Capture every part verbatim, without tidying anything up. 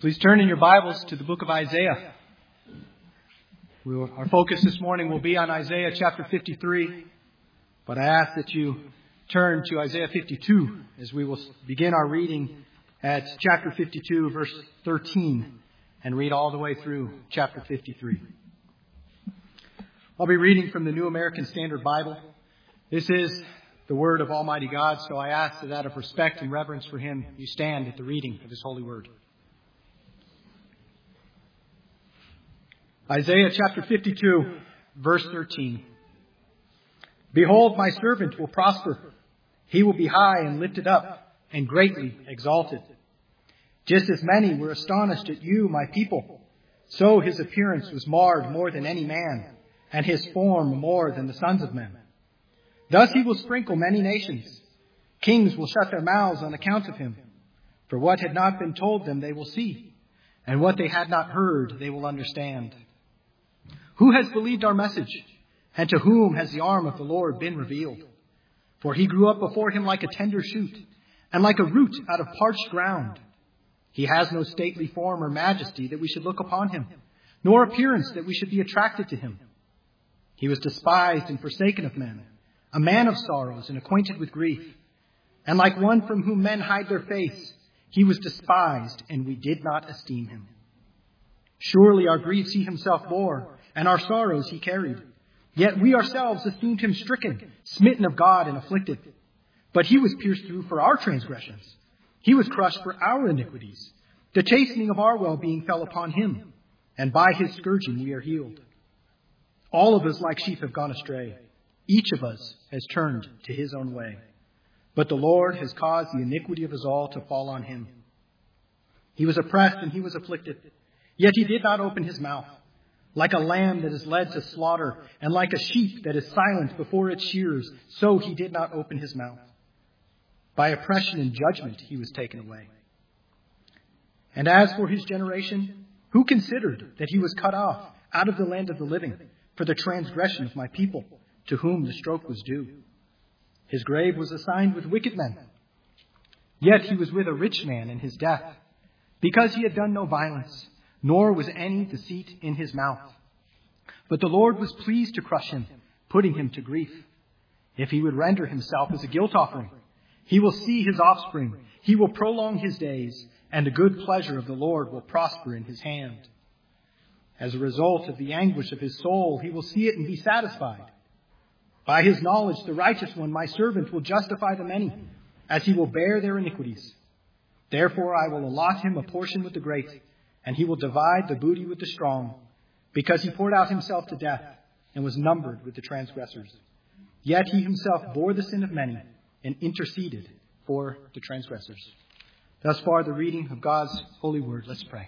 Please turn in your Bibles to the book of Isaiah. We will, our focus this morning will be on Isaiah chapter fifty-three, but I ask that you turn to Isaiah fifty-two as we will begin our reading at chapter fifty-two, verse thirteen, and read all the way through chapter fifty-three. I'll be reading from the New American Standard Bible. This is the word of Almighty God, so I ask that out of respect and reverence for Him, you stand at the reading of His holy word. Isaiah chapter fifty-two, verse thirteen. Behold, my servant will prosper. He will be high and lifted up and greatly exalted. Just as many were astonished at you, my people, so his appearance was marred more than any man, and his form more than the sons of men. Thus he will sprinkle many nations. Kings will shut their mouths on account of him. For what had not been told them they will see, and what they had not heard they will understand. Who has believed our message, and to whom has the arm of the Lord been revealed? For he grew up before him like a tender shoot, and like a root out of parched ground. He has no stately form or majesty that we should look upon him, nor appearance that we should be attracted to him. He was despised and forsaken of men, a man of sorrows and acquainted with grief. And like one from whom men hide their face, he was despised, and we did not esteem him. Surely our griefs he himself bore, and our sorrows he carried. Yet we ourselves esteemed him stricken, smitten of God, and afflicted. But he was pierced through for our transgressions. He was crushed for our iniquities. The chastening of our well-being fell upon him, and by his scourging we are healed. All of us like sheep have gone astray. Each of us has turned to his own way. But the Lord has caused the iniquity of us all to fall on him. He was oppressed and he was afflicted, yet he did not open his mouth. Like a lamb that is led to slaughter, and like a sheep that is silent before its shearers, so he did not open his mouth. By oppression and judgment he was taken away. And as for his generation, who considered that he was cut off out of the land of the living for the transgression of my people, to whom the stroke was due? His grave was assigned with wicked men. Yet he was with a rich man in his death, because he had done no violence, nor was any deceit in his mouth. But the Lord was pleased to crush him, putting him to grief. If he would render himself as a guilt offering, he will see his offspring. He will prolong his days, and the good pleasure of the Lord will prosper in his hand. As a result of the anguish of his soul, he will see it and be satisfied. By his knowledge, the righteous one, my servant, will justify the many, as he will bear their iniquities. Therefore I will allot him a portion with the great, and he will divide the booty with the strong, because he poured out himself to death and was numbered with the transgressors. Yet he himself bore the sin of many and interceded for the transgressors. Thus far the reading of God's holy word. Let's pray.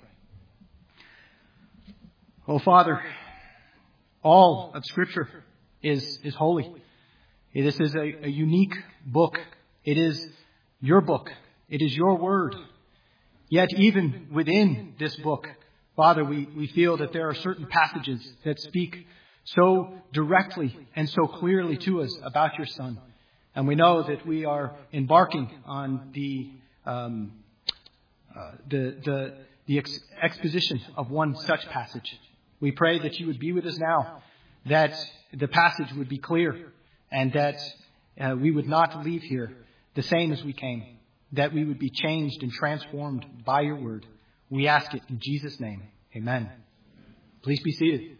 Oh, Father, all of Scripture is, is holy. This is a, a unique book. It is your book. It is your word. Yet even within this book, Father, we, we feel that there are certain passages that speak so directly and so clearly to us about your Son. And we know that we are embarking on the um, uh, the the, the ex- exposition of one such passage. We pray that you would be with us now, that the passage would be clear, and that uh, we would not leave here the same as we came, that we would be changed and transformed by your word. We ask it in Jesus' name. Amen. Please be seated.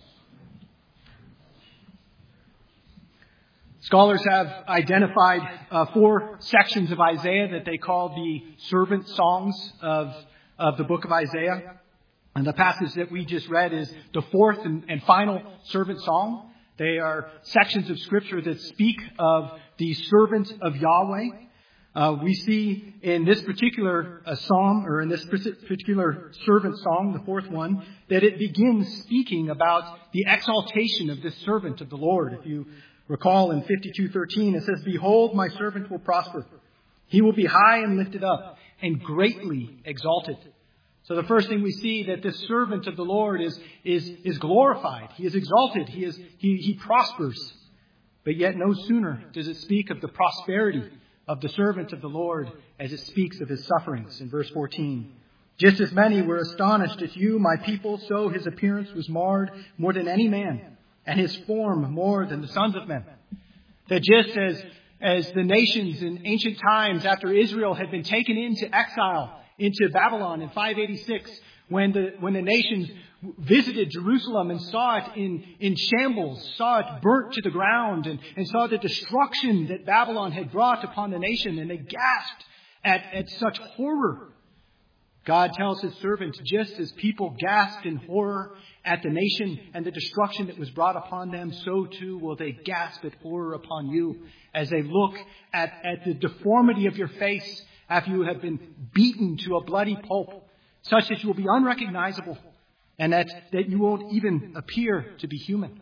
Scholars have identified uh, four sections of Isaiah that they call the servant songs of, of the book of Isaiah. And the passage that we just read is the fourth and, and final servant song. They are sections of Scripture that speak of the servant of Yahweh. Uh, we see in this particular uh, psalm, or in this particular servant song, the fourth one, that it begins speaking about the exaltation of this servant of the Lord. If you recall in fifty-two thirteen, it says, "Behold, my servant will prosper. He will be high and lifted up and greatly exalted." So the first thing we see that this servant of the Lord is, is, is glorified. He is exalted. He is, he, he prospers. But yet no sooner does it speak of the prosperity of the servant of the Lord as it speaks of his sufferings in verse fourteen. Just as many were astonished at you, my people, so his appearance was marred more than any man, and his form more than the sons of men. That just as, as the nations in ancient times after Israel had been taken into exile, into Babylon in five eighty-six, when the, when the nations visited Jerusalem and saw it in, in shambles, saw it burnt to the ground, and, and saw the destruction that Babylon had brought upon the nation, and they gasped at, at such horror. God tells his servant, just as people gasped in horror at the nation and the destruction that was brought upon them, so too will they gasp at horror upon you as they look at, at the deformity of your face after you have been beaten to a bloody pulp, such that you will be unrecognizable and that, that you won't even appear to be human.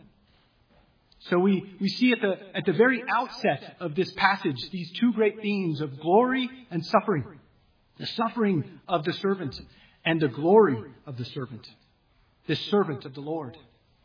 So we, we see at the, at the very outset of this passage these two great themes of glory and suffering. The suffering of the servant and the glory of the servant. The servant of the Lord.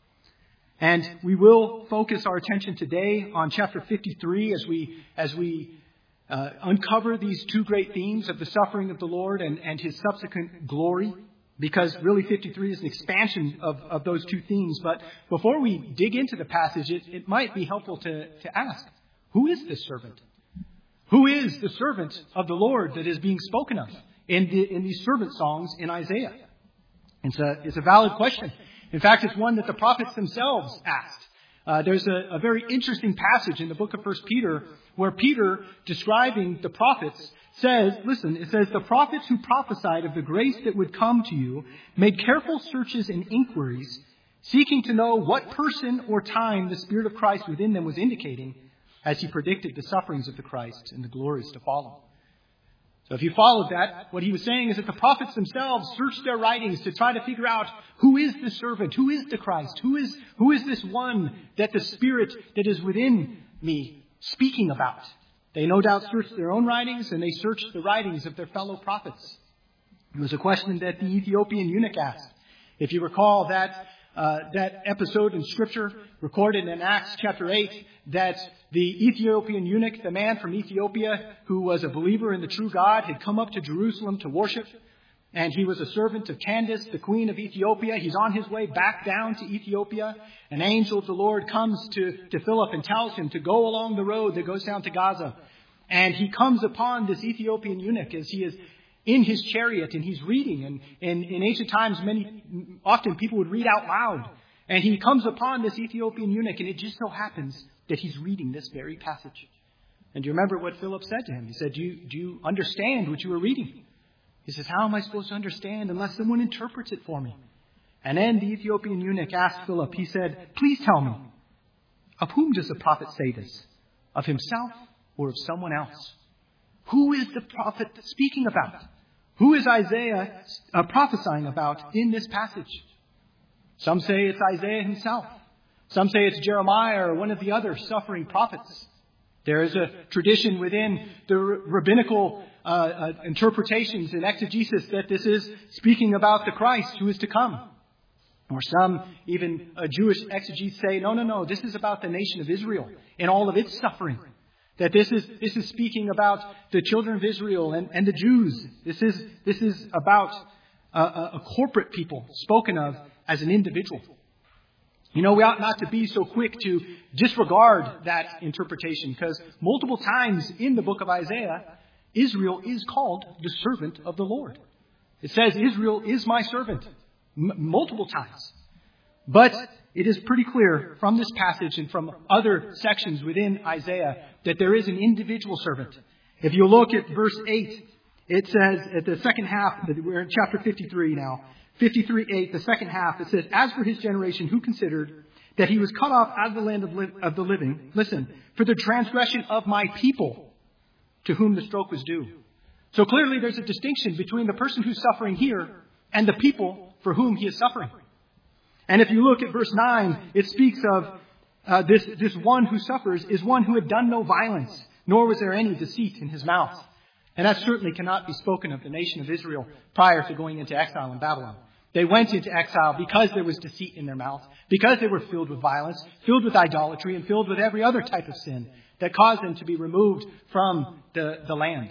And we will focus our attention today on chapter fifty-three as we as we uh, uncover these two great themes of the suffering of the Lord and, and his subsequent glory. Because really fifty-three is an expansion of, of those two themes. But before we dig into the passage, it, it might be helpful to, to ask, who is this servant? Who is the servant of the Lord that is being spoken of in, the, in these servant songs in Isaiah? It's a, it's a valid question. In fact, it's one that the prophets themselves asked. Uh, there's a, a very interesting passage in the book of First Peter where Peter, describing the prophets, says, listen, it says, the prophets who prophesied of the grace that would come to you made careful searches and inquiries, seeking to know what person or time the Spirit of Christ within them was indicating, as he predicted the sufferings of the Christ and the glories to follow. So if you followed that, what he was saying is that the prophets themselves searched their writings to try to figure out who is the servant, who is the Christ, who is, who is this one that the Spirit that is within me speaking about. They no doubt searched their own writings and they searched the writings of their fellow prophets. It was a question that the Ethiopian eunuch asked. If you recall that Uh, that episode in Scripture recorded in Acts chapter eight, that the Ethiopian eunuch, the man from Ethiopia who was a believer in the true God, had come up to Jerusalem to worship. And he was a servant of Candace, the queen of Ethiopia. He's on his way back down to Ethiopia. An angel of the Lord comes to, to Philip and tells him to go along the road that goes down to Gaza. And he comes upon this Ethiopian eunuch as he is in his chariot, and he's reading. And, and in ancient times, many, often people would read out loud. And he comes upon this Ethiopian eunuch, and it just so happens that he's reading this very passage. And do you remember what Philip said to him? He said, do you, do you understand what you were reading? He says, how am I supposed to understand unless someone interprets it for me? And then the Ethiopian eunuch asked Philip, he said, please tell me, of whom does the prophet say this? Of himself or of someone else? Who is the prophet speaking about? Who is Isaiah uh, prophesying about in this passage? Some say it's Isaiah himself. Some say it's Jeremiah or one of the other suffering prophets. There is a tradition within the rabbinical uh, uh, interpretations and exegesis that this is speaking about the Christ who is to come. Or some, even uh, Jewish exegetes say, no, no, no, this is about the nation of Israel and all of its suffering. That this is this is speaking about the children of Israel and, and the Jews. This is this is about a, a corporate people spoken of as an individual. You know, we ought not to be so quick to disregard that interpretation, because multiple times in the book of Isaiah, Israel is called the servant of the Lord. It says, Israel is my servant, m- multiple times. But it is pretty clear from this passage and from other sections within Isaiah that there is an individual servant. If you look at verse eight, it says at the second half, we're in chapter fifty-three now, fifty-three eight, the second half, it says, as for his generation who considered that he was cut off out of the land of, li- of the living, listen, for the transgression of my people to whom the stroke was due. So clearly there's a distinction between the person who's suffering here and the people for whom he is suffering. And if you look at verse nine, it speaks of uh, this, this one who suffers is one who had done no violence, nor was there any deceit in his mouth. And that certainly cannot be spoken of the nation of Israel prior to going into exile in Babylon. They went into exile because there was deceit in their mouth, because they were filled with violence, filled with idolatry, and filled with every other type of sin that caused them to be removed from the, the land.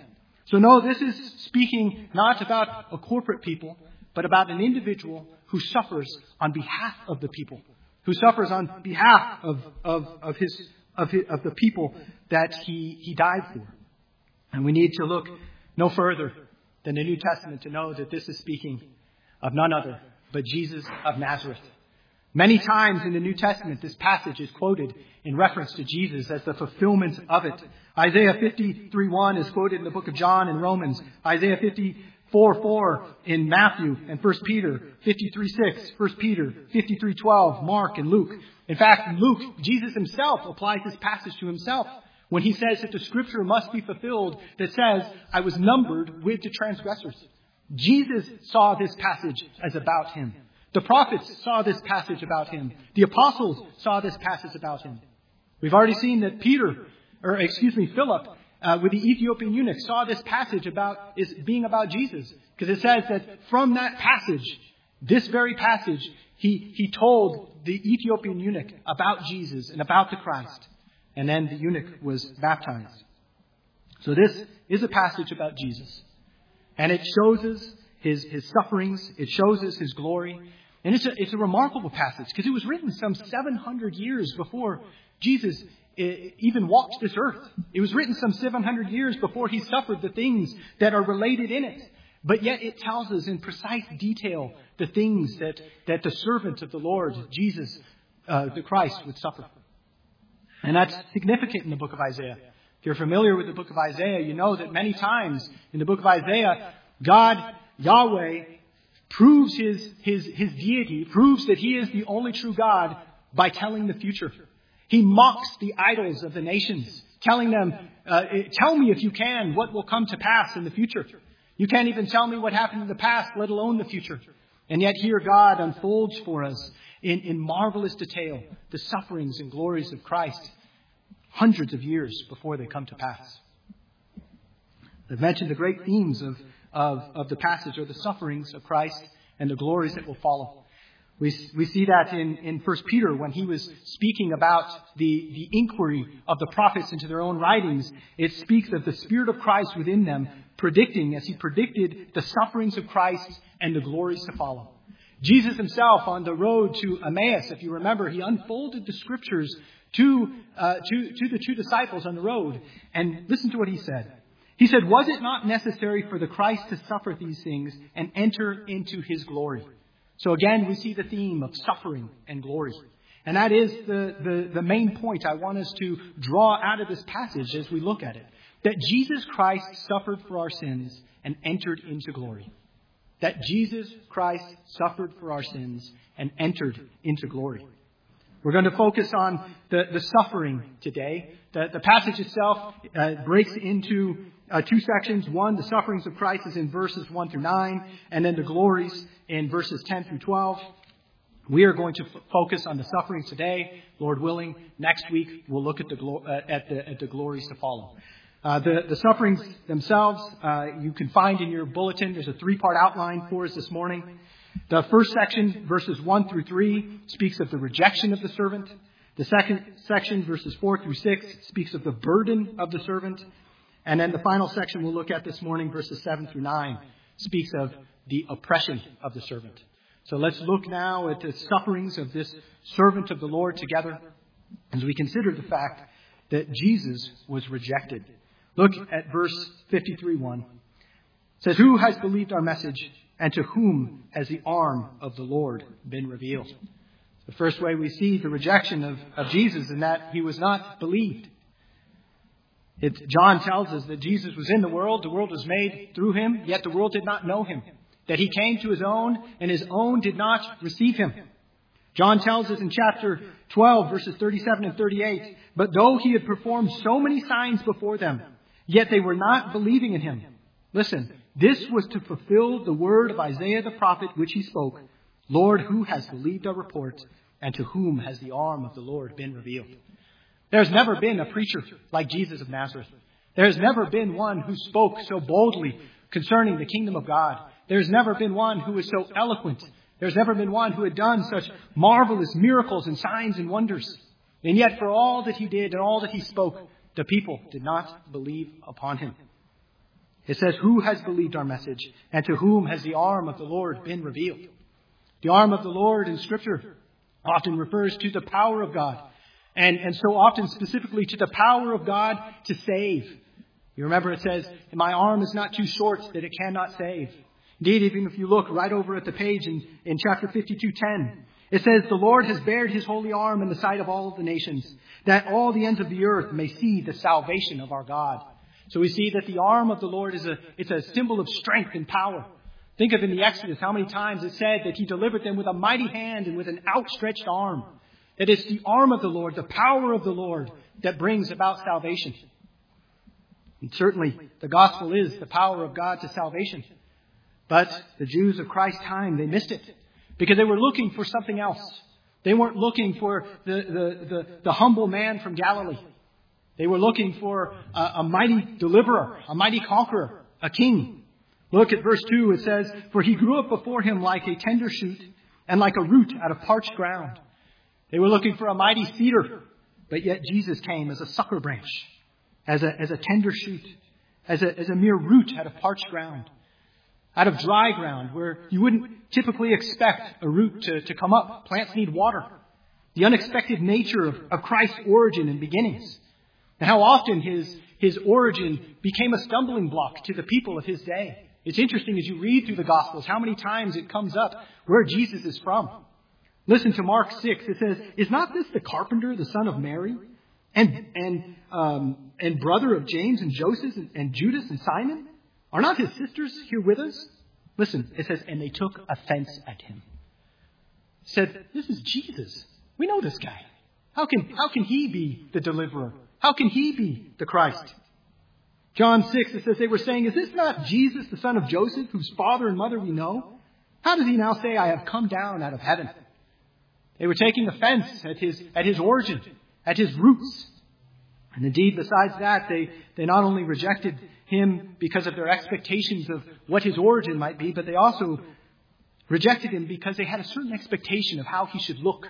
So no, this is speaking not about a corporate people, but about an individual who suffers on behalf of the people, who suffers on behalf of, of, of his, of his, of the people that he, he died for. And we need to look no further than the New Testament to know that this is speaking of none other but Jesus of Nazareth. Many times in the New Testament, this passage is quoted in reference to Jesus as the fulfillment of it. Isaiah fifty-three one is quoted in the book of John and Romans. Isaiah fifty-four four in Matthew and First Peter. fifty-three six, First Peter. fifty-three twelve, Mark and Luke. In fact, in Luke, Jesus himself applies this passage to himself when he says that the scripture must be fulfilled that says, I was numbered with the transgressors. Jesus saw this passage as about him. The prophets saw this passage about him. The apostles saw this passage about him. We've already seen that Peter, or excuse me, Philip, uh, with the Ethiopian eunuch, saw this passage about is being about Jesus, because it says that from that passage, this very passage, he he told the Ethiopian eunuch about Jesus and about the Christ, and then the eunuch was baptized. So this is a passage about Jesus. And it shows us his, his sufferings. It shows us his glory. And it's a, it's a remarkable passage because it was written some seven hundred years before Jesus even walked this earth. It was written some seven hundred years before he suffered the things that are related in it. But yet it tells us in precise detail the things that, that the servant of the Lord, Jesus, uh, the Christ, would suffer. And that's significant in the book of Isaiah. If you're familiar with the book of Isaiah, you know that many times in the book of Isaiah, God, Yahweh, proves his, his, his deity, proves that he is the only true God by telling the future. He mocks the idols of the nations, telling them, uh, tell me if you can what will come to pass in the future. You can't even tell me what happened in the past, let alone the future. And yet here God unfolds for us in, in marvelous detail the sufferings and glories of Christ hundreds of years before they come to pass. I've mentioned the great themes of, of, of the passage are the sufferings of Christ and the glories that will follow. We, we see that in, in First Peter when he was speaking about the, the inquiry of the prophets into their own writings. It speaks of the Spirit of Christ within them, predicting, as he predicted, the sufferings of Christ and the glories to follow. Jesus himself on the road to Emmaus, if you remember, he unfolded the scriptures to, uh, to, to the two disciples on the road. And listen to what he said. He said, was it not necessary for the Christ to suffer these things and enter into his glory? So again, we see the theme of suffering and glory. And that is the, the, the main point I want us to draw out of this passage as we look at it. That Jesus Christ suffered for our sins and entered into glory. That Jesus Christ suffered for our sins and entered into glory. We're going to focus on the, the suffering today. The, the passage itself uh, breaks into uh, two sections. One, the sufferings of Christ is in verses one through nine, and then the glories in verses ten through twelve. We are going to f- focus on the sufferings today. Lord willing, next week we'll look at the glo- uh, at the at the glories to follow. Uh, the, the sufferings themselves, uh, you can find in your bulletin. There's a three-part outline for us this morning. The first section, verses one through three, speaks of the rejection of the servant. The second section, verses four through six, speaks of the burden of the servant. And then the final section we'll look at this morning, verses seven through nine, speaks of the oppression of the servant. So let's look now at the sufferings of this servant of the Lord together as we consider the fact that Jesus was rejected. Look at verse fifty-three one. It says, who has believed our message, and to whom has the arm of the Lord been revealed? The first way we see the rejection of, of Jesus in that he was not believed. It, John tells us that Jesus was in the world, the world was made through him, yet the world did not know him. That he came to his own, and his own did not receive him. John tells us in chapter twelve, verses thirty-seven and thirty-eight, but though he had performed so many signs before them, yet they were not believing in him. Listen, this was to fulfill the word of Isaiah the prophet, which he spoke. Lord, who has believed our report, and to whom has the arm of the Lord been revealed? There's never been a preacher like Jesus of Nazareth. There's never been one who spoke so boldly concerning the kingdom of God. There's never been one who was so eloquent. There's never been one who had done such marvelous miracles and signs and wonders. And yet for all that he did and all that he spoke, the people did not believe upon him. It says, who has believed our message, and to whom has the arm of the Lord been revealed? The arm of the Lord in Scripture often refers to the power of God, and, and so often specifically to the power of God to save. You remember it says, my arm is not too short that it cannot save. Indeed, even if you look right over at the page in, in chapter fifty-two ten, it says, the Lord has bared his holy arm in the sight of all of the nations, that all the ends of the earth may see the salvation of our God. So we see that the arm of the Lord is a, it's a symbol of strength and power. Think of in the Exodus how many times it said that he delivered them with a mighty hand and with an outstretched arm. That it's the arm of the Lord, the power of the Lord that brings about salvation. And certainly the gospel is the power of God to salvation. But the Jews of Christ's time, they missed it because they were looking for something else. They weren't looking for the, the, the, the humble man from Galilee. They were looking for a, a mighty deliverer, a mighty conqueror, a king. Look at verse two. It says, for he grew up before him like a tender shoot and like a root out of parched ground. They were looking for a mighty cedar, but yet Jesus came as a sucker branch, as a, as a tender shoot, as a, as a mere root out of parched ground, out of dry ground where you wouldn't typically expect a root to, to come up. Plants need water. The unexpected nature of, of Christ's origin and beginnings. And how often his, his origin became a stumbling block to the people of his day. It's interesting as you read through the Gospels how many times it comes up where Jesus is from. Listen to Mark six. It says, is not this the carpenter, the son of Mary, and and um, and brother of James and Joseph and, and Judas and Simon? Are not his sisters here with us? Listen, it says, and they took offense at him. It said, this is Jesus. We know this guy. How can how can he be the deliverer? How can he be the Christ? John six, it says they were saying, is this not Jesus, the son of Joseph, whose father and mother we know? How does he now say, I have come down out of heaven? They were taking offense at his, at his origin, at his roots. And indeed, besides that, they, they not only rejected him because of their expectations of what his origin might be, but they also rejected him because they had a certain expectation of how he should look.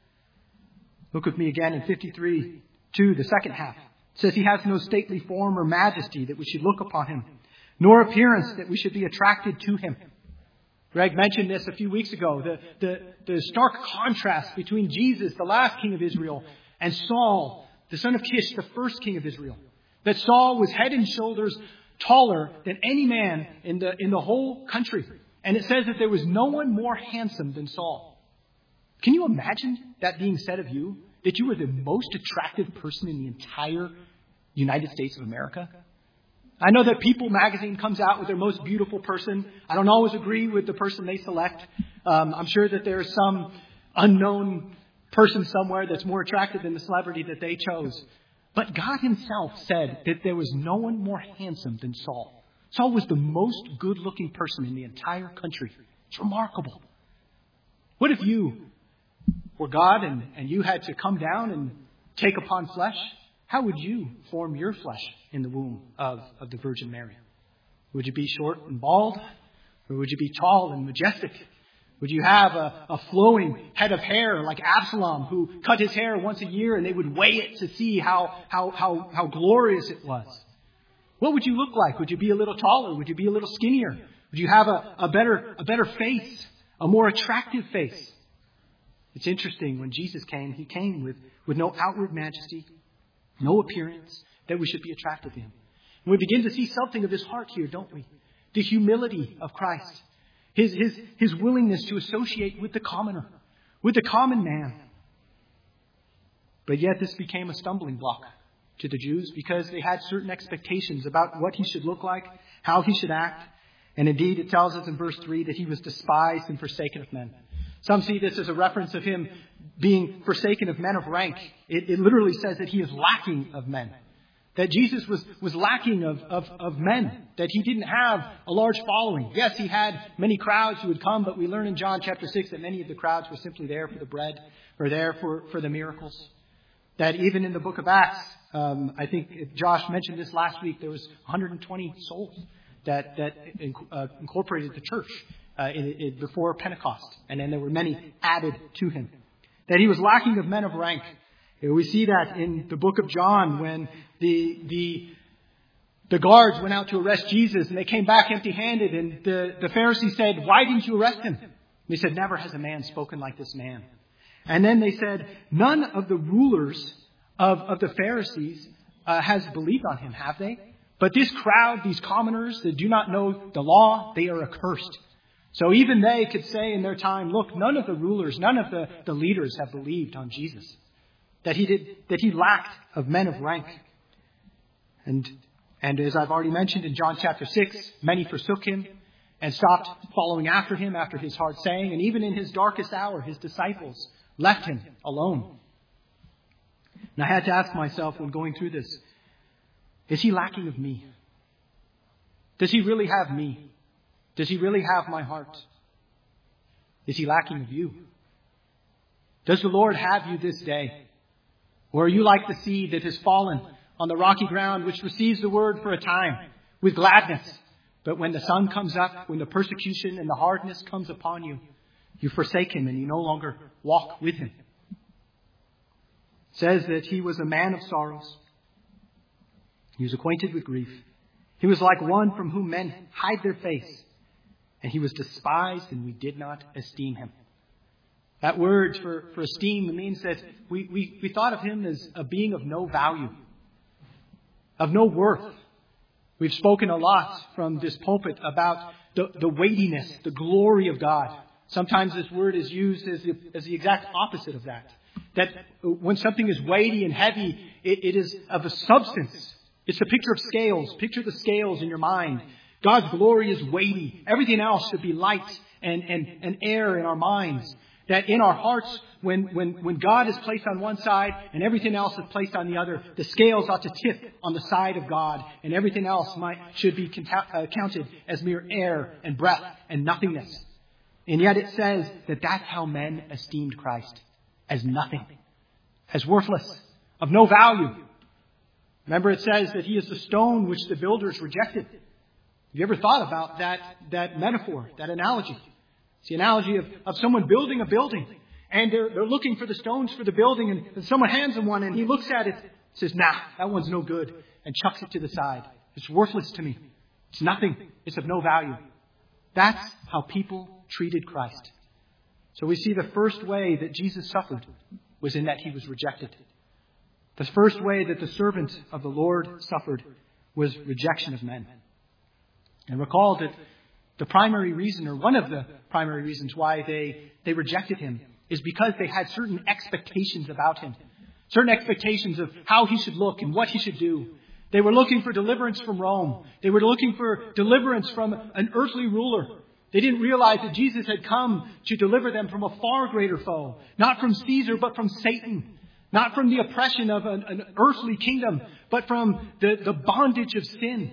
Look with me again in fifty-three two, the second half. It says he has no stately form or majesty that we should look upon him, nor appearance that we should be attracted to him. Greg mentioned this a few weeks ago, the, the, the stark contrast between Jesus, the last king of Israel, and Saul, the son of Kish, the first king of Israel. That Saul was head and shoulders taller than any man in the, in the whole country. And it says that there was no one more handsome than Saul. Can you imagine that being said of you? That you were the most attractive person in the entire United States of America? I know that People magazine comes out with their most beautiful person. I don't always agree with the person they select. Um, I'm sure that there's some unknown person somewhere that's more attractive than the celebrity that they chose. But God himself said that there was no one more handsome than Saul. Saul was the most good-looking person in the entire country. It's remarkable. What if you were God and, and you had to come down and take upon flesh? How would you form your flesh in the womb of, of the Virgin Mary? Would you be short and bald? Or would you be tall and majestic? Would you have a, a flowing head of hair like Absalom, who cut his hair once a year and they would weigh it to see how, how, how, how glorious it was? What would you look like? Would you be a little taller? Would you be a little skinnier? Would you have a, a better, a better face, a more attractive face? It's interesting, when Jesus came, he came with, with no outward majesty, no appearance that we should be attracted to him. And we begin to see something of his heart here, don't we? The humility of Christ. His, his, his willingness to associate with the commoner, with the common man. But yet this became a stumbling block to the Jews because they had certain expectations about what he should look like, how he should act. And indeed, it tells us in verse three that he was despised and forsaken of men. Some see this as a reference of him being forsaken of men of rank. It, it literally says that he is lacking of men. That Jesus was, was lacking of, of, of men. That he didn't have a large following. Yes, he had many crowds who would come, but we learn in John chapter six that many of the crowds were simply there for the bread or there for, for the miracles. That even in the book of Acts, um, I think Josh mentioned this last week, there was one hundred twenty souls that, that uh, incorporated the church uh, in, in, before Pentecost. And then there were many added to him. That he was lacking of men of rank. We see that in the book of John when the the The guards went out to arrest Jesus and they came back empty-handed. And the, the Pharisees said, why didn't you arrest him? And they said, never has a man spoken like this man. And then they said, none of the rulers of, of the Pharisees uh, has believed on him, have they? But this crowd, these commoners that do not know the law, they are accursed. So even they could say in their time, look, none of the rulers, none of the, the leaders have believed on Jesus. That he did, that he lacked of men of rank. And, and as I've already mentioned in John chapter six, many forsook him and stopped following after him after his hard saying. And even in his darkest hour, his disciples left him alone. And I had to ask myself when going through this, is he lacking of me? Does he really have me? Does he really have my heart? Is he lacking of you? Does the Lord have you this day? Or are you like the seed that has fallen on the rocky ground, which receives the word for a time with gladness? But when the sun comes up, when the persecution and the hardness comes upon you, you forsake him and you no longer walk with him. It says that he was a man of sorrows. He was acquainted with grief. He was like one from whom men hide their face. And he was despised, and we did not esteem him. That word for, for esteem means that we, we, we thought of him as a being of no value, of no worth. We've spoken a lot from this pulpit about the, the weightiness, the glory of God. Sometimes this word is used as the, as the exact opposite of that. That when something is weighty and heavy, it, it is of a substance. It's a picture of scales. Picture the scales in your mind. God's glory is weighty. Everything else should be light and, and, and air in our minds. That in our hearts, when, when, when God is placed on one side and everything else is placed on the other, the scales ought to tip on the side of God, and everything else might should be cont- uh, counted as mere air and breath and nothingness. And yet it says that that's how men esteemed Christ, as nothing, as worthless, of no value. Remember, it says that he is the stone which the builders rejected. Have you ever thought about that, that metaphor, that analogy? It's the analogy of, of someone building a building, and they're, they're looking for the stones for the building, and, and someone hands him one, and he looks at it, says, nah, that one's no good, and chucks it to the side. It's worthless to me. It's nothing. It's of no value. That's how people treated Christ. So we see the first way that Jesus suffered was in that he was rejected. The first way that the servant of the Lord suffered was rejection of men. And recall that the primary reason, or one of the primary reasons why they, they rejected him, is because they had certain expectations about him. Certain expectations of how he should look and what he should do. They were looking for deliverance from Rome. They were looking for deliverance from an earthly ruler. They didn't realize that Jesus had come to deliver them from a far greater foe. Not from Caesar, but from Satan. Not from the oppression of an, an earthly kingdom, but from the, the bondage of sin.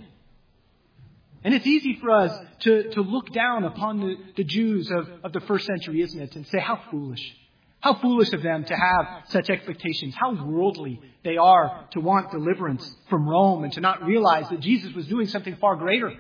And it's easy for us to, to look down upon the, the Jews of, of the first century, isn't it? And say, how foolish. How foolish of them to have such expectations. How worldly they are to want deliverance from Rome and to not realize that Jesus was doing something far greater.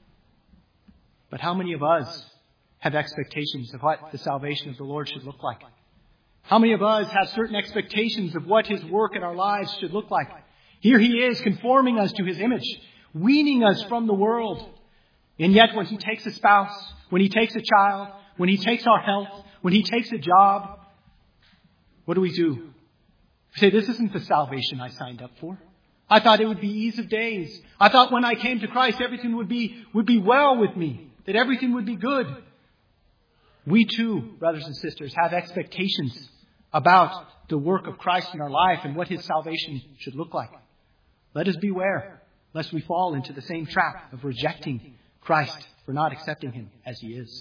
But how many of us have expectations of what the salvation of the Lord should look like? How many of us have certain expectations of what his work in our lives should look like? Here he is conforming us to his image, weaning us from the world. And yet when he takes a spouse, when he takes a child, when he takes our health, when he takes a job, what do we do? We say, this isn't the salvation I signed up for. I thought it would be ease of days. I thought when I came to Christ, everything would be, would be well with me, that everything would be good. We too, brothers and sisters, have expectations about the work of Christ in our life and what his salvation should look like. Let us beware, lest we fall into the same trap of rejecting Christ for not accepting him as he is.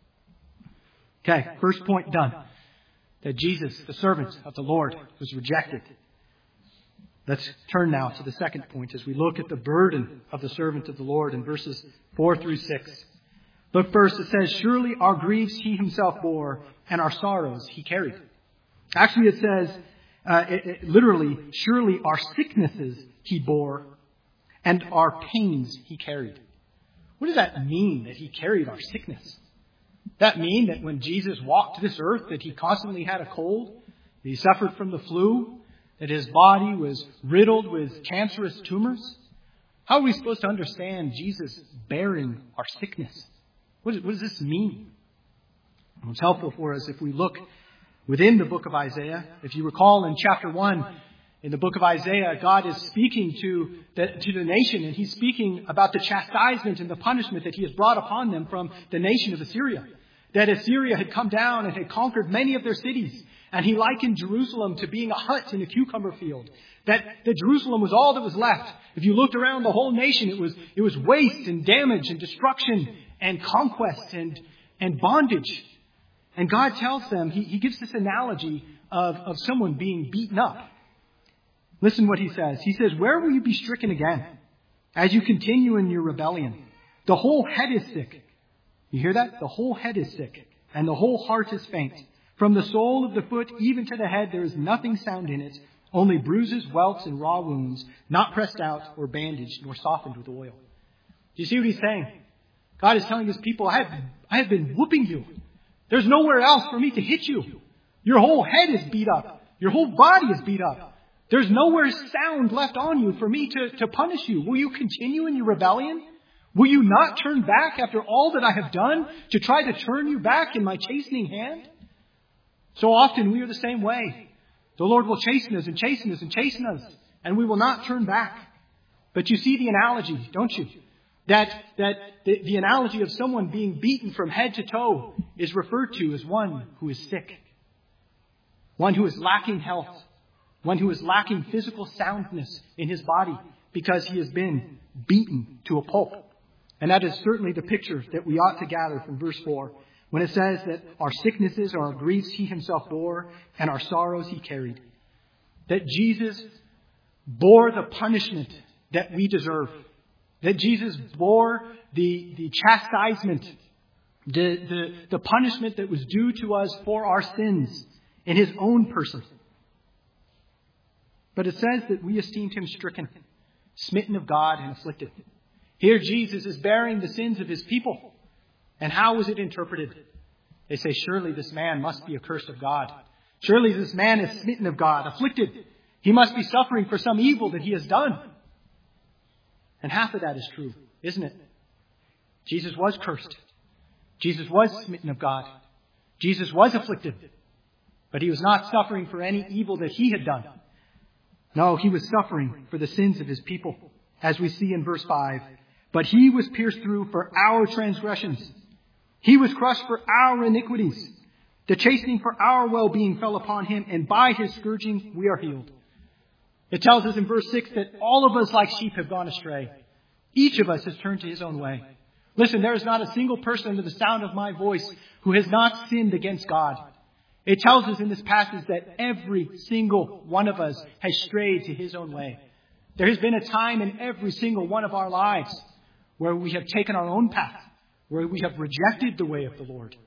Okay, first point done. That Jesus, the servant of the Lord, was rejected. Let's turn now to the second point as we look at the burden of the servant of the Lord in verses four through six. Look first, it says, surely our griefs he himself bore, and our sorrows he carried. Actually, it says, uh, it, it, literally, surely our sicknesses he bore, and our pains he carried. What does that mean, that he carried our sickness? Does that mean that when Jesus walked this earth, that he constantly had a cold, that he suffered from the flu, that his body was riddled with cancerous tumors? How are we supposed to understand Jesus bearing our sickness? What does, what does this mean? Well, it's helpful for us if we look within the book of Isaiah. If you recall in chapter one, in the book of Isaiah, God is speaking to the, to the nation, and He's speaking about the chastisement and the punishment that He has brought upon them from the nation of Assyria. That Assyria had come down and had conquered many of their cities. And He likened Jerusalem to being a hut in a cucumber field. That, that Jerusalem was all that was left. If you looked around the whole nation, it was, it was waste and damage and destruction and conquest and, and bondage. And God tells them, He, he gives this analogy of, of someone being beaten up. Listen what He says. He says, where will you be stricken again as you continue in your rebellion? The whole head is sick. You hear that? The whole head is sick and the whole heart is faint. From the sole of the foot even to the head, there is nothing sound in it, only bruises, welts, and raw wounds, not pressed out or bandaged nor softened with oil. Do you see what He's saying? God is telling His people, I have, I have been whooping you. There's nowhere else for me to hit you. Your whole head is beat up. Your whole body is beat up. There's nowhere sound left on you for me to, to punish you. Will you continue in your rebellion? Will you not turn back after all that I have done to try to turn you back in my chastening hand? So often we are the same way. The Lord will chasten us and chasten us and chasten us, and we will not turn back. But you see the analogy, don't you? That, that the, the analogy of someone being beaten from head to toe is referred to as one who is sick. One who is lacking health. One who is lacking physical soundness in his body because he has been beaten to a pulp. And that is certainly the picture that we ought to gather from verse four. When it says that our sicknesses or our griefs He Himself bore and our sorrows He carried. That Jesus bore the punishment that we deserve. That Jesus bore the, the chastisement, the, the, the punishment that was due to us for our sins in His own person. But it says that we esteemed Him stricken, smitten of God and afflicted. Here Jesus is bearing the sins of His people. And how was it interpreted? They say, surely this man must be accursed of God. Surely this man is smitten of God, afflicted. He must be suffering for some evil that he has done. And half of that is true, isn't it? Jesus was cursed. Jesus was smitten of God. Jesus was afflicted. But He was not suffering for any evil that He had done. No, He was suffering for the sins of His people, as we see in verse five. But He was pierced through for our transgressions. He was crushed for our iniquities. The chastening for our well-being fell upon Him, and by His scourging we are healed. It tells us in verse six that all of us like sheep have gone astray. Each of us has turned to his own way. Listen, there is not a single person under the sound of my voice who has not sinned against God. It tells us in this passage that every single one of us has strayed to his own way. There has been a time in every single one of our lives where we have taken our own path, where we have rejected the way of the Lord.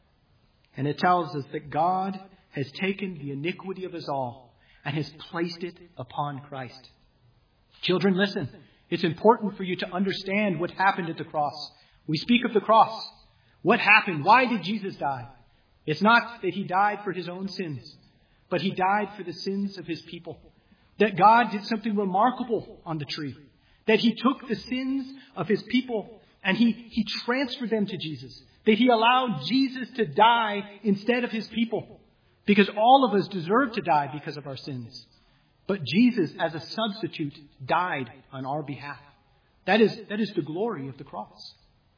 And it tells us that God has taken the iniquity of us all and has placed it upon Christ. Children, listen. It's important for you to understand what happened at the cross. We speak of the cross. What happened? Why did Jesus die? It's not that He died for His own sins, but He died for the sins of His people. That God did something remarkable on the tree. That He took the sins of His people and He, he transferred them to Jesus. That He allowed Jesus to die instead of His people. Because all of us deserve to die because of our sins. But Jesus, as a substitute, died on our behalf. That is, that is the glory of the cross.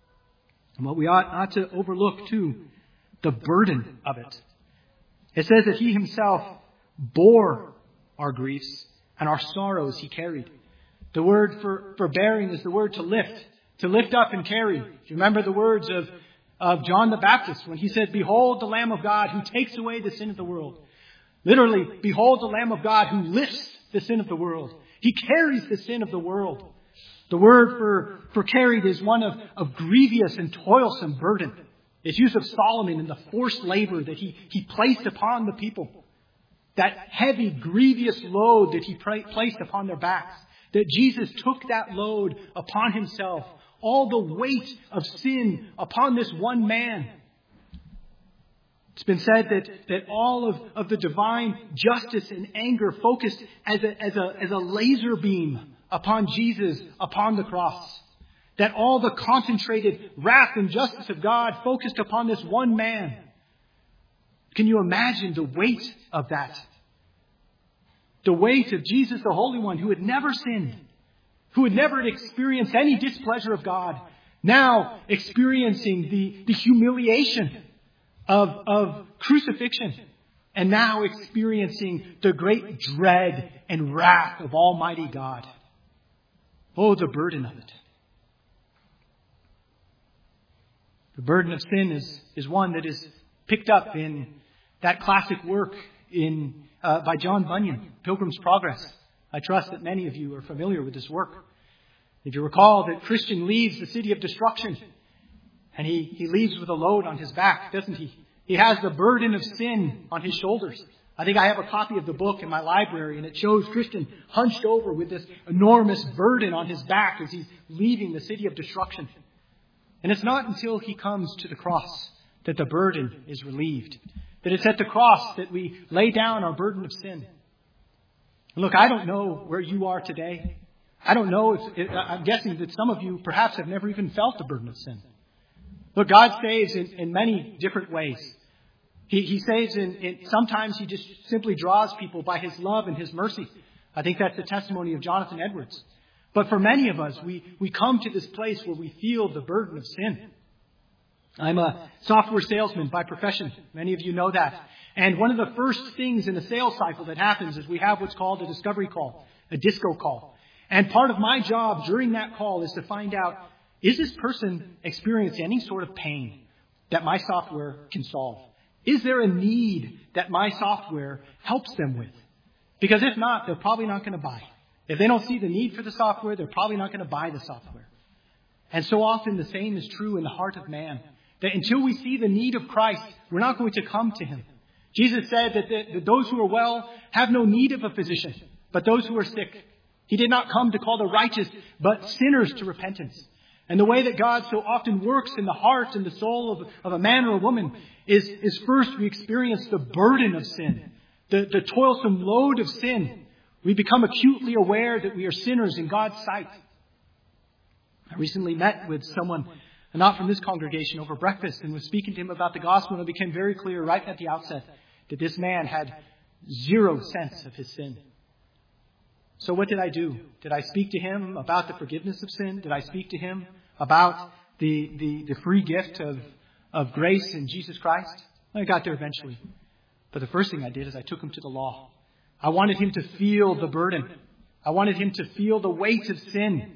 And what we ought not to overlook, too, the burden of it. It says that He Himself bore our griefs and our sorrows He carried. The word for, for bearing is the word to lift, to lift up and carry. Do you remember the words of, of John the Baptist when he said, "Behold the Lamb of God who takes away the sin of the world." Literally, behold the Lamb of God who lifts the sin of the world. He carries the sin of the world. The word for, for carried is one of, of grievous and toilsome burden. It's used of Solomon in the forced labor that he, he placed upon the people. That heavy, grievous load that He pra- placed upon their backs. That Jesus took that load upon Himself. All the weight of sin upon this one man. It's been said that, that all of, of the divine justice and anger focused as a, as a, as a laser beam upon Jesus upon the cross. That all the concentrated wrath and justice of God focused upon this one man. Can you imagine the weight of that? The weight of Jesus, the Holy One, who had never sinned, who had never experienced any displeasure of God, now experiencing the, the humiliation of, of crucifixion, and now experiencing the great dread and wrath of Almighty God. Oh, the burden of it. The burden of sin is, is one that is picked up in that classic work in uh, by John Bunyan, Pilgrim's Progress. I trust that many of you are familiar with this work. If you recall that Christian leaves the city of destruction, and he, he leaves with a load on his back, doesn't he? He has the burden of sin on his shoulders. I think I have a copy of the book in my library, and it shows Christian hunched over with this enormous burden on his back as he's leaving the city of destruction. And it's not until he comes to the cross that the burden is relieved. That it's at the cross that we lay down our burden of sin. And look, I don't know where you are today. I don't know if, it, I'm guessing that some of you perhaps have never even felt the burden of sin. Look, God saves in, in many different ways. He, he saves in, in, sometimes He just simply draws people by His love and His mercy. I think that's the testimony of Jonathan Edwards. But for many of us, we, we come to this place where we feel the burden of sin. I'm a software salesman by profession. Many of you know that. And one of the first things in the sales cycle that happens is we have what's called a discovery call, a disco call. And part of my job during that call is to find out, is this person experiencing any sort of pain that my software can solve? Is there a need that my software helps them with? Because if not, they're probably not going to buy. If they don't see the need for the software, they're probably not going to buy the software. And so often the same is true in the heart of man. That until we see the need of Christ, we're not going to come to Him. Jesus said that, the, that those who are well have no need of a physician, but those who are sick. He did not come to call the righteous, but sinners to repentance. And the way that God so often works in the heart and the soul of, of a man or a woman is, is first we experience the burden of sin, the, the toilsome load of sin. We become acutely aware that we are sinners in God's sight. I recently met with someone not from this congregation over breakfast and was speaking to him about the gospel, and it became very clear right at the outset that this man had zero sense of his sin. So what did I do? Did I speak to him about the forgiveness of sin? Did I speak to him about the, the, the free gift of, of grace in Jesus Christ? I got there eventually. But the first thing I did is I took him to the law. I wanted him to feel the burden. I wanted him to feel the weight of sin.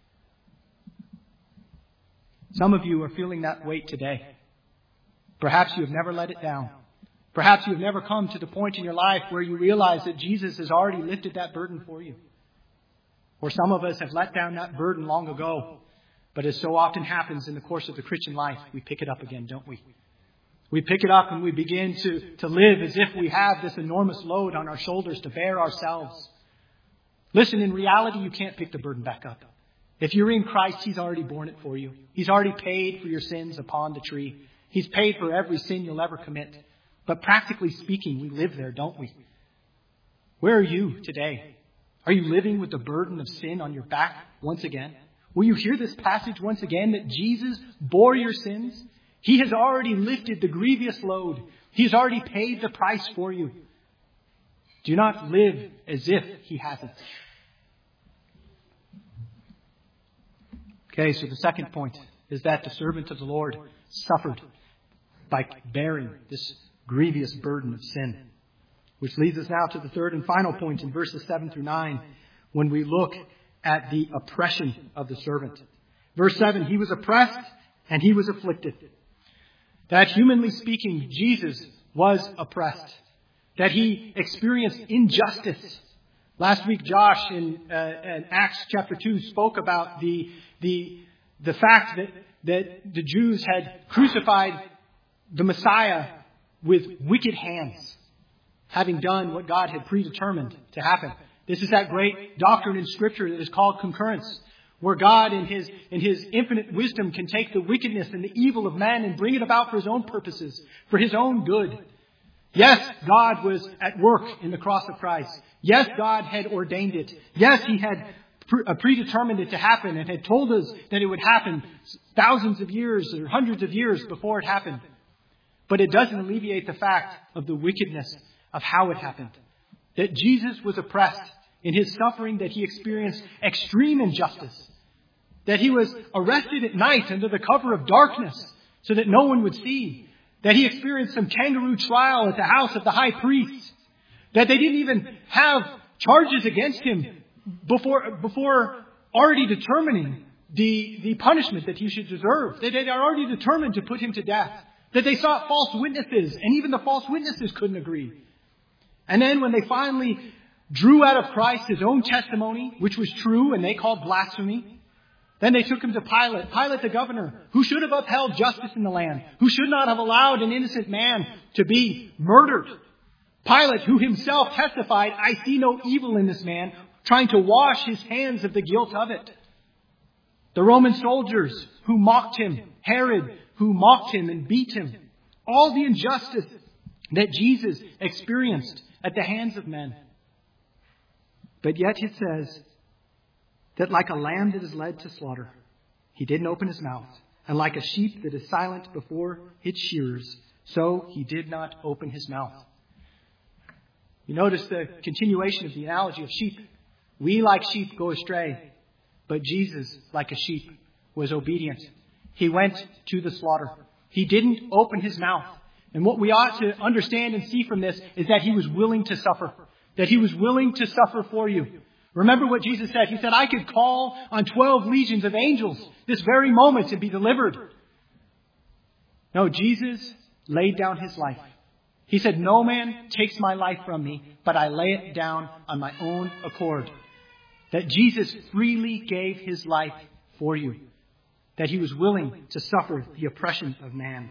Some of you are feeling that weight today. Perhaps you have never let it down. Perhaps you have never come to the point in your life where you realize that Jesus has already lifted that burden for you. Or some of us have let down that burden long ago. But as so often happens in the course of the Christian life, we pick it up again, don't we? We pick it up and we begin to, to live as if we have this enormous load on our shoulders to bear ourselves. Listen, in reality, you can't pick the burden back up. If you're in Christ, He's already borne it for you. He's already paid for your sins upon the tree. He's paid for every sin you'll ever commit. But practically speaking, we live there, don't we? Where are you today? Are you living with the burden of sin on your back once again? Will you hear this passage once again that Jesus bore your sins? He has already lifted the grievous load. He's already paid the price for you. Do not live as if He hasn't. Okay, so the second point is that the servant of the Lord suffered by bearing this grievous burden of sin. Which leads us now to the third and final point in verses seven through nine, when we look at the oppression of the servant. Verse seven, He was oppressed and He was afflicted. That humanly speaking, Jesus was oppressed. That He experienced injustice. Last week, Josh in, uh, in Acts chapter two spoke about the the the fact that, that the Jews had crucified the Messiah with wicked hands, having done what God had predetermined to happen. This is that great doctrine in Scripture that is called concurrence, where God in His in His infinite wisdom can take the wickedness and the evil of man and bring it about for His own purposes, for His own good. Yes, God was at work in the cross of Christ. Yes, God had ordained it. Yes, He had pre- uh, predetermined it to happen and had told us that it would happen thousands of years or hundreds of years before it happened. But it doesn't alleviate the fact of the wickedness of how it happened. That Jesus was oppressed in his suffering, that he experienced extreme injustice. That he was arrested at night under the cover of darkness so that no one would see. That he experienced some kangaroo trial at the house of the high priest. That they didn't even have charges against him before, before already determining the, the punishment that he should deserve. That they are already determined to put him to death. That they sought false witnesses, and even the false witnesses couldn't agree. And then when they finally drew out of Christ his own testimony, which was true and they called blasphemy, then they took him to Pilate, Pilate the governor, who should have upheld justice in the land, who should not have allowed an innocent man to be murdered. Pilate, who himself testified, "I see no evil in this man," trying to wash his hands of the guilt of it. The Roman soldiers who mocked him, Herod, who mocked him and beat him. All the injustice that Jesus experienced at the hands of men. But yet it says that like a lamb that is led to slaughter, he didn't open his mouth. And like a sheep that is silent before its shearers, so he did not open his mouth. You notice the continuation of the analogy of sheep. We like sheep go astray, but Jesus, like a sheep, was obedient. He went to the slaughter. He didn't open his mouth. And what we ought to understand and see from this is that he was willing to suffer. That he was willing to suffer for you. Remember what Jesus said. He said, "I could call on twelve legions of angels this very moment and be delivered." No, Jesus laid down his life. He said, "No man takes my life from me, but I lay it down on my own accord." That Jesus freely gave his life for you. That he was willing to suffer the oppression of man.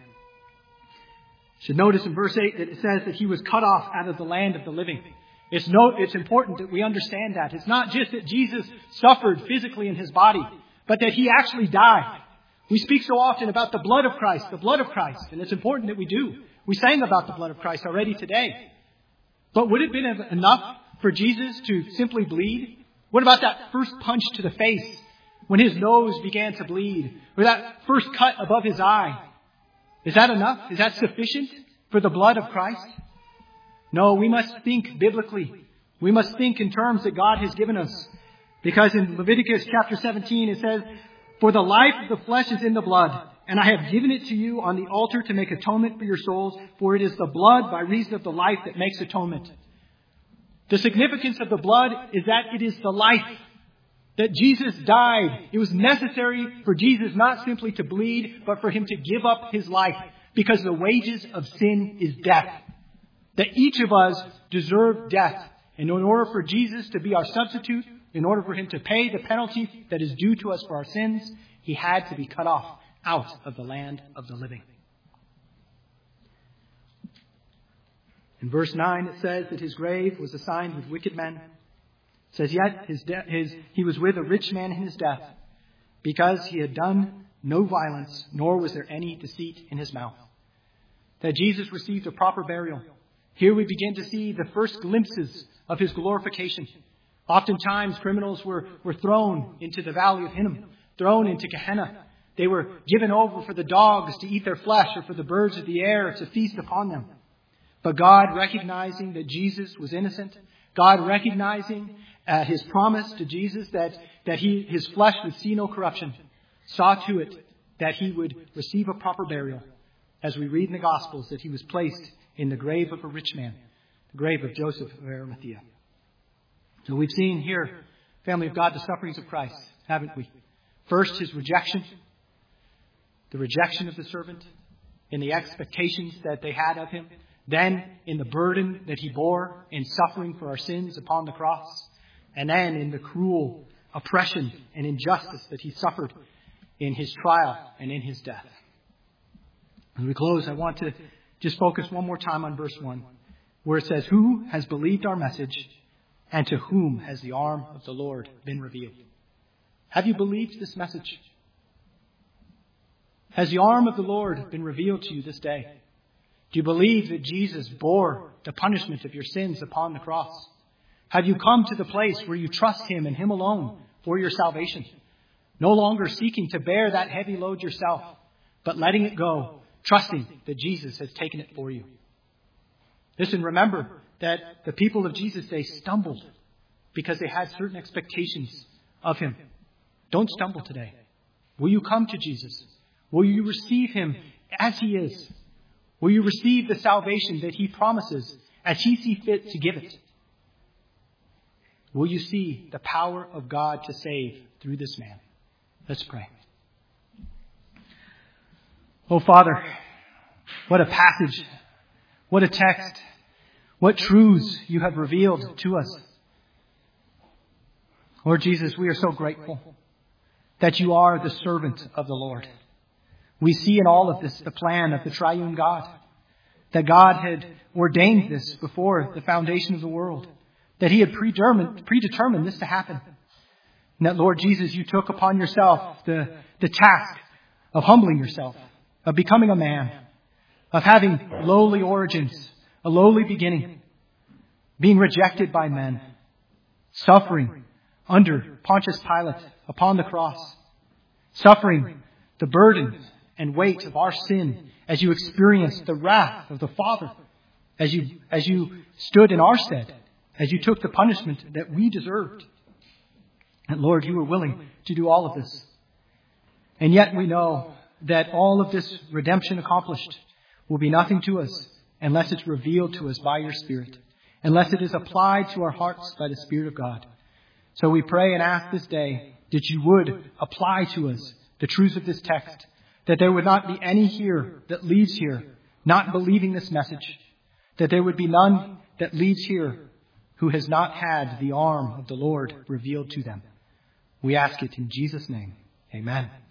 You should notice in verse eight that it says that he was cut off out of the land of the living. It's no, it's important that we understand that. It's not just that Jesus suffered physically in his body, but that he actually died. We speak so often about the blood of Christ, the blood of Christ, and it's important that we do. We sang about the blood of Christ already today. But would it have been enough for Jesus to simply bleed? What about that first punch to the face when his nose began to bleed? Or that first cut above his eye? Is that enough? Is that sufficient for the blood of Christ? No, we must think biblically. We must think in terms that God has given us. Because in Leviticus chapter seventeen it says, "For the life of the flesh is in the blood, and I have given it to you on the altar to make atonement for your souls, for it is the blood by reason of the life that makes atonement." The significance of the blood is that it is the life. That Jesus died. It was necessary for Jesus not simply to bleed, but for him to give up his life. Because the wages of sin is death. That each of us deserve death. And in order for Jesus to be our substitute, in order for him to pay the penalty that is due to us for our sins, he had to be cut off out of the land of the living. In verse nine it says that his grave was assigned with wicked men. It says, "Yet his de- his, he was with a rich man in his death, because he had done no violence, nor was there any deceit in his mouth." That Jesus received a proper burial. Here we begin to see the first glimpses of his glorification. Oftentimes criminals were, were thrown into the valley of Hinnom, thrown into Gehenna. They were given over for the dogs to eat their flesh, or for the birds of the air to feast upon them. But God, recognizing that Jesus was innocent, God recognizing uh, his promise to Jesus that, that he, his flesh would see no corruption, saw to it that he would receive a proper burial. As we read in the Gospels, that he was placed in the grave of a rich man, the grave of Joseph of Arimathea. So we've seen here, family of God, the sufferings of Christ, haven't we? First, his rejection, the rejection of the servant, in the expectations that they had of him. Then in the burden that he bore in suffering for our sins upon the cross. And then in the cruel oppression and injustice that he suffered in his trial and in his death. As we close, I want to just focus one more time on verse one, where it says, "Who has believed our message, and to whom has the arm of the Lord been revealed?" Have you believed this message? Has the arm of the Lord been revealed to you this day? Do you believe that Jesus bore the punishment of your sins upon the cross? Have you come to the place where you trust him and him alone for your salvation. No longer seeking to bear that heavy load yourself, but letting it go, trusting that Jesus has taken it for you. Listen, remember that the people of Jesus, they stumbled because they had certain expectations of him. Don't stumble today. Will you come to Jesus? Will you receive him as he is? Will you receive the salvation that he promises as he sees fit to give it? Will you see the power of God to save through this man? Let's pray. Oh, Father, what a passage, what a text, what truths you have revealed to us. Lord Jesus, we are so grateful that you are the servant of the Lord. We see in all of this the plan of the triune God, that God had ordained this before the foundation of the world, that he had predetermined, predetermined this to happen. And that, Lord Jesus, you took upon yourself the, the task of humbling yourself, of becoming a man, of having lowly origins, a lowly beginning, being rejected by men, suffering under Pontius Pilate upon the cross, suffering the burden and weight of our sin as you experienced the wrath of the Father, as you, as you stood in our stead, as you took the punishment that we deserved. And Lord, you were willing to do all of this. And yet we know that all of this redemption accomplished will be nothing to us unless it's revealed to us by your Spirit, unless it is applied to our hearts by the Spirit of God. So we pray and ask this day that you would apply to us the truths of this text, that there would not be any here that leaves here not believing this message, that there would be none that leaves here who has not had the arm of the Lord revealed to them. We ask it in Jesus' name. Amen.